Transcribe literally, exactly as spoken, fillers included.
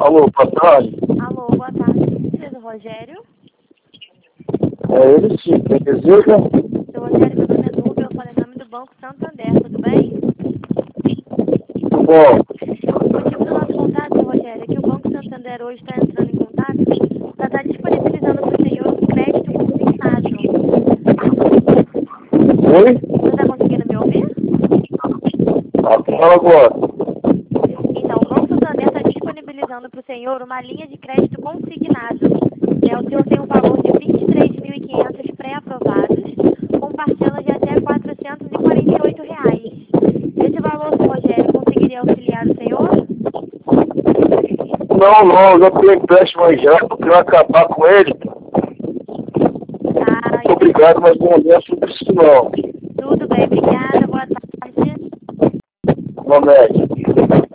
Alô, boa tarde. Alô, boa tarde. Seu Rogério? É ele sim, quem deseja? Seu Rogério, meu nome é Nubia, eu falo em nome do Banco Santander, tudo bem? Tudo bom? O motivo do nosso contato, seu Rogério, é que o Banco Santander hoje está entrando em contato para estar disponibilizando para o senhor um crédito consignado. Oi? Você está conseguindo me ouvir? Ah, fala agora. Então, o Banco Santander está disponibilizando para o senhor uma linha de crédito consignado. Né? O senhor tem um valor de vinte e três mil e quinhentos pré-aprovados, com parcelas de até quatrocentos e quarenta e oito reais. Esse valor, seu Rogério, conseguiria auxiliar o senhor? Não, não, eu já tenho empréstimo aí já, eu quero acabar com ele. Tá, Muito obrigado, mas não é sobre isso não. tudo bem, obrigada, boa tarde. Boa noite.